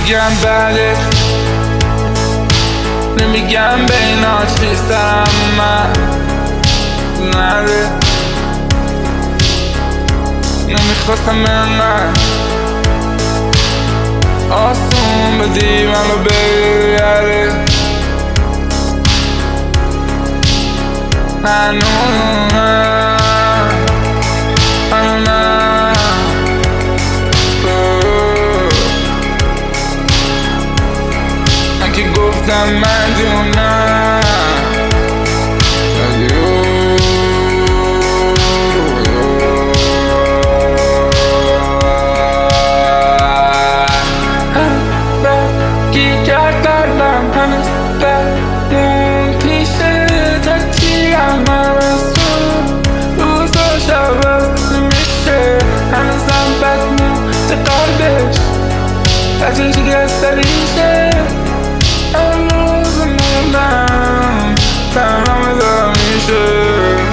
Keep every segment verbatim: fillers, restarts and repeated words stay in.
میگم بعدت، نمیگم بینا چیستم من نده، نمیخواستم من آسون بدی منو بگره هنوز نه هنوز نه من که گفتم من جونم هنوز بمون پیشه تا چیم عوضون روزا شب نمیشه هنوزم بدمون به قلبش ازش گستریشه هنوز موندم تنها مدام میشه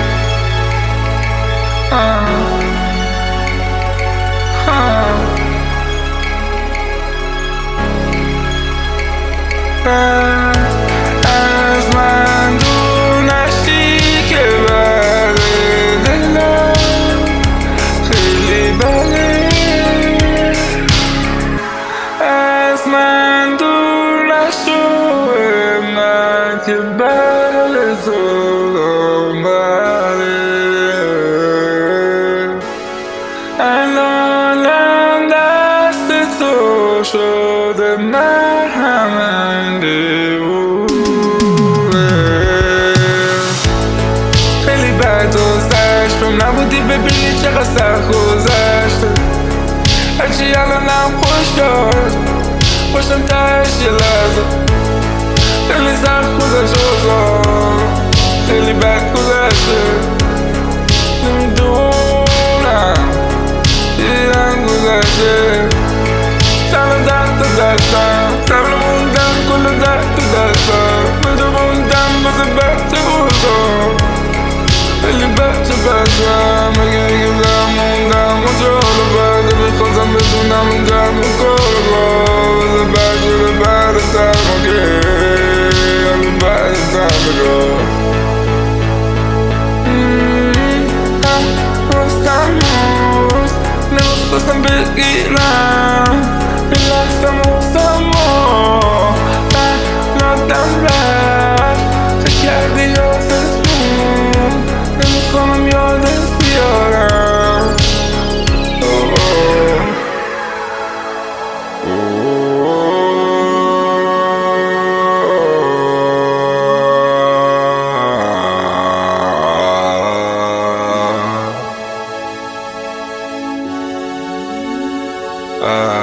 از من دور نشی که بعد دلم خیلی بده از من دور نشو من که بعد تو بده الانم دست تو شده من همه خیلی بد گذشت نبودی ببینی چقدر سخت گذشت هرچی الانم خوش داشت خوشم تهش یه لحظه خیلی سخت گذشت خیلی بد گذشته نمیدونم دیدن گذشته سلام درد دستم سلام موندم کل درد دستم بده موندم بزه بچه بودم خیلی بچه بچم اگه اگه در موندم اونجا حالا بعده بخواستم بدونم این درم کار بزه بچه به بعد سرما که حالا بعد سرما رستم روز نمیخواستم بگیرم این لحظه موسم و من نادم رفت فکر کردی یادتون نمیخوام یادت بیارم Uh